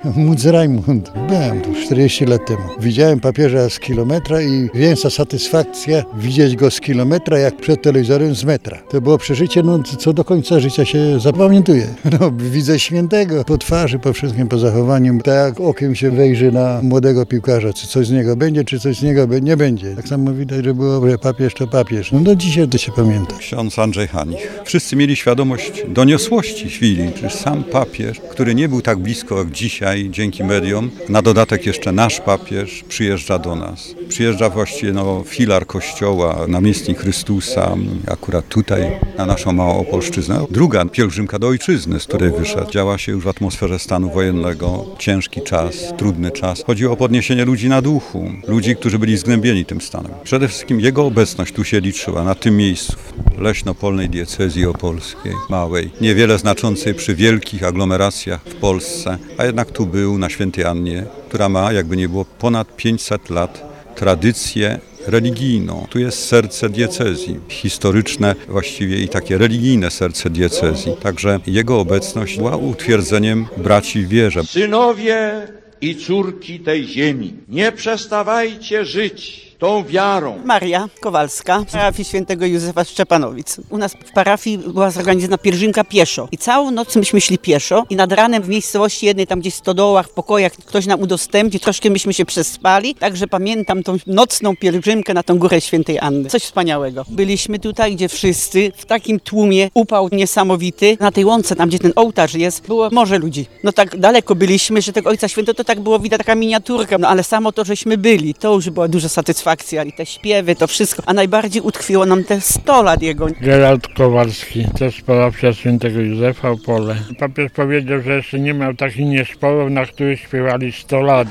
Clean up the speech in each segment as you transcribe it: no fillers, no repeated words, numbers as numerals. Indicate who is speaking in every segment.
Speaker 1: Mutzrajmund. Byłem tu 40 lat temu. Widziałem papieża z kilometra i większa satysfakcja widzieć go z kilometra, jak przed telewizorem z metra. To było przeżycie, co do końca życia się zapamiętuje. Widzę świętego po twarzy, po wszystkim, po zachowaniu. Tak jak okiem się wejrzy na młodego piłkarza, czy coś z niego będzie, czy coś z niego nie będzie. Tak samo widać, że było, że papież to papież. Do dzisiaj to się pamięta.
Speaker 2: Ksiądz Andrzej Hanich. Wszyscy mieli świadomość doniosłości chwili. Przecież sam papież, który nie był tak blisko jak dzisiaj, dzięki mediom, na dodatek jeszcze nasz papież przyjeżdża do nas. Przyjeżdża właściwie filar kościoła, namiestnik Chrystusa, akurat tutaj na naszą Małopolszczyznę. Druga pielgrzymka do ojczyzny, z której wyszedł. Działa się już w atmosferze stanu wojennego. Ciężki czas, trudny czas. Chodzi o podniesienie ludzi na duchu. Ludzi, którzy byli zgnębieni tym stanem. Przede wszystkim jego obecność tu się liczyła, na tym miejscu. Leśno-Polnej diecezji opolskiej, małej, niewiele znaczącej przy wielkich aglomeracjach w Polsce, a jednak tu był na Świętej Annie, która ma, jakby nie było, ponad 500 lat tradycję religijną. Tu jest serce diecezji, historyczne właściwie i takie religijne serce diecezji. Także jego obecność była utwierdzeniem braci w wierze.
Speaker 3: Synowie i córki tej ziemi, nie przestawajcie żyć tą wiarą.
Speaker 4: Maria Kowalska, parafii świętego Józefa Szczepanowic. U nas w parafii była zorganizowana pielgrzymka pieszo i całą noc myśmy szli pieszo i nad ranem w miejscowości jednej, tam gdzieś w stodołach, w pokojach ktoś nam udostępnił, troszkę myśmy się przespali, także pamiętam tą nocną pielgrzymkę na tą górę Świętej Anny. Coś wspaniałego. Byliśmy tutaj, gdzie wszyscy w takim tłumie, upał niesamowity. Na tej łące, tam gdzie ten ołtarz jest, było morze ludzi. Tak daleko byliśmy, że tego Ojca Świętego to tak było widać, taka miniaturka, ale samo to, żeśmy byli, to już była duża satysfakcja i te śpiewy, to wszystko. A najbardziej utkwiło nam te 100 lat jego.
Speaker 5: Gerald Kowalski, też parafia świętego Józefa Opole. Papież powiedział, że jeszcze nie miał takich nieszporów, na których śpiewali 100 lat.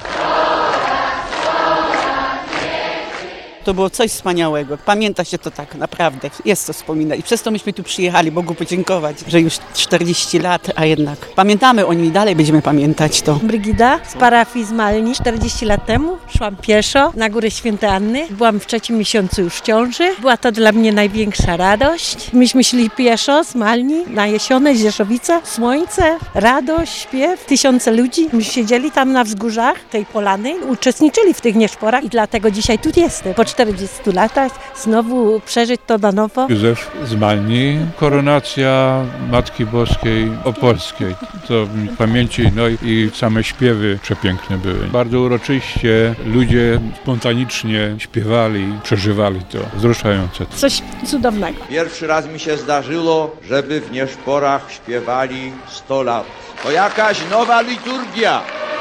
Speaker 4: To było coś wspaniałego. Pamięta się to tak naprawdę. Jest to wspominać. I przez to myśmy tu przyjechali, Bogu podziękować, że już 40 lat, a jednak pamiętamy o nim i dalej będziemy pamiętać to.
Speaker 6: Brygida z parafii z Malni. 40 lat temu szłam pieszo na górę Świętej Anny. Byłam w 3. miesiącu już ciąży. Była to dla mnie największa radość. Myśmy szli pieszo z Malni na Jesionę, Rzeszowice. Słońce, radość, śpiew. Tysiące ludzi. My siedzieli tam na wzgórzach tej polany, uczestniczyli w tych nieszporach i dlatego dzisiaj tu jestem. Po 40 latach znowu przeżyć to na nowo.
Speaker 7: Józef z Malni, koronacja Matki Boskiej Opolskiej. To w pamięci, i same śpiewy przepiękne były. Bardzo uroczyście ludzie spontanicznie śpiewali, przeżywali to. Wzruszające.
Speaker 6: Coś cudownego.
Speaker 3: Pierwszy raz mi się zdarzyło, żeby w nieszporach śpiewali 100 lat. To jakaś nowa liturgia.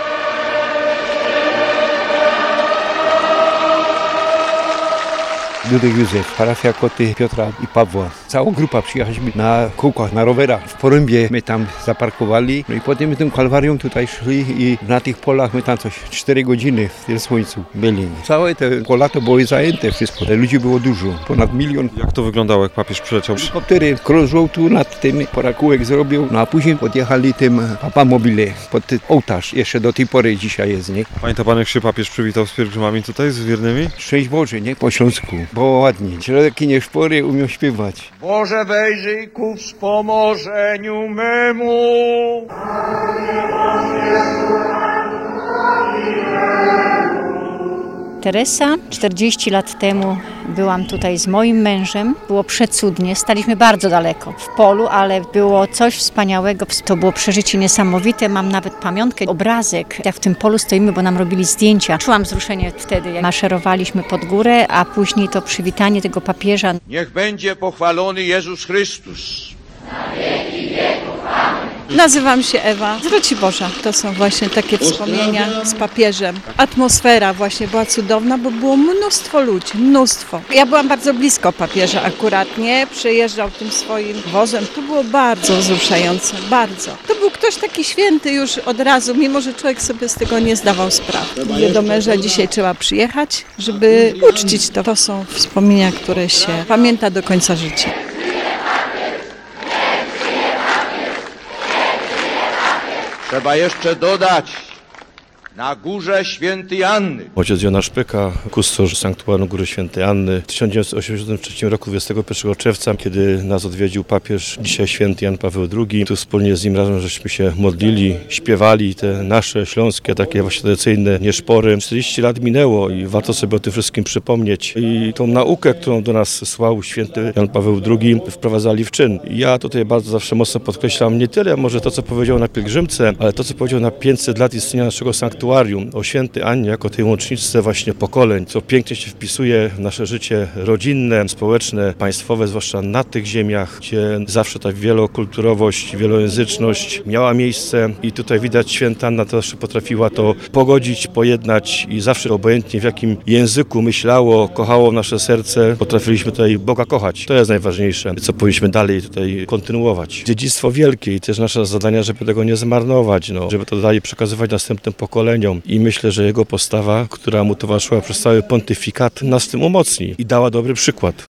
Speaker 8: Ludek Józef, parafia Koty Piotra i Pawła. Całą grupę przyjechaliśmy na kółkach, na rowerach. W Porębie my tam zaparkowali. I potem tym kalwarią tutaj szli i na tych polach my tam 4 godziny w tym słońcu byli. Całe te pola to były zajęte wszystko. Ludzi było dużo, ponad 1 milion.
Speaker 9: Jak to wyglądało, jak papież przyleciał?
Speaker 8: Helikoptery krążą tu nad tym, porakułek zrobił, a później podjechali tym Papa Mobile pod ołtarz. Jeszcze do tej pory dzisiaj jest, nie?
Speaker 9: Pamięta pan, jak się papież przywitał z pielgrzymami tutaj, z wiernymi?
Speaker 8: Szczęść Boże, nie? Po śląsku. Bo ładnie. Środki nieszpory umiał śpiewać.
Speaker 3: Boże, wejrzyj ku wspomożeniu memu.
Speaker 10: Teresa, 40 lat temu byłam tutaj z moim mężem. Było przecudnie, staliśmy bardzo daleko w polu, ale było coś wspaniałego. To było przeżycie niesamowite. Mam nawet pamiątkę, obrazek, jak w tym polu stoimy, bo nam robili zdjęcia. Czułam wzruszenie wtedy, jak maszerowaliśmy pod górę, a później to przywitanie tego papieża.
Speaker 3: Niech będzie pochwalony Jezus Chrystus.
Speaker 11: Na wieki wieków. Amen.
Speaker 12: Nazywam się Ewa z Raciborza. To są właśnie takie wspomnienia z papieżem. Atmosfera właśnie była cudowna, bo było mnóstwo ludzi, mnóstwo. Ja byłam bardzo blisko papieża akurat, nie? Przyjeżdżał tym swoim wozem. To było bardzo wzruszające, bardzo. To był ktoś taki święty już od razu, mimo że człowiek sobie z tego nie zdawał sprawy. Mówię do męża, dzisiaj trzeba przyjechać, żeby uczcić to. To są wspomnienia, które się pamięta do końca życia.
Speaker 3: Trzeba jeszcze dodać, na Górze Świętej Anny.
Speaker 13: Ojciec Jan Szpyka, kustosz sanktuarium Góry Świętej Anny. W 1983 roku, 21 czerwca, kiedy nas odwiedził papież, dzisiaj święty Jan Paweł II, tu wspólnie z nim razem żeśmy się modlili, śpiewali te nasze śląskie, takie właśnie tradycyjne nieszpory. 40 lat minęło i warto sobie o tym wszystkim przypomnieć. I tą naukę, którą do nas słał święty Jan Paweł II, wprowadzali w czyn. Ja tutaj bardzo zawsze mocno podkreślam nie tyle może to, co powiedział na pielgrzymce, ale to, co powiedział na 500 lat istnienia naszego sanktuarium, o świętej Annie jako tej łączniczce właśnie pokoleń, co pięknie się wpisuje w nasze życie rodzinne, społeczne, państwowe, zwłaszcza na tych ziemiach, gdzie zawsze ta wielokulturowość, wielojęzyczność miała miejsce i tutaj widać święta Anna zawsze potrafiła to pogodzić, pojednać i zawsze obojętnie w jakim języku myślało, kochało nasze serce, potrafiliśmy tutaj Boga kochać. To jest najważniejsze, co powinniśmy dalej tutaj kontynuować. Dziedzictwo wielkie i też nasze zadania, żeby tego nie zmarnować, żeby to dalej przekazywać następnym pokoleniom i myślę, że jego postawa, która mu towarzyszyła przez cały pontyfikat, nas w tym umocni i dała dobry przykład.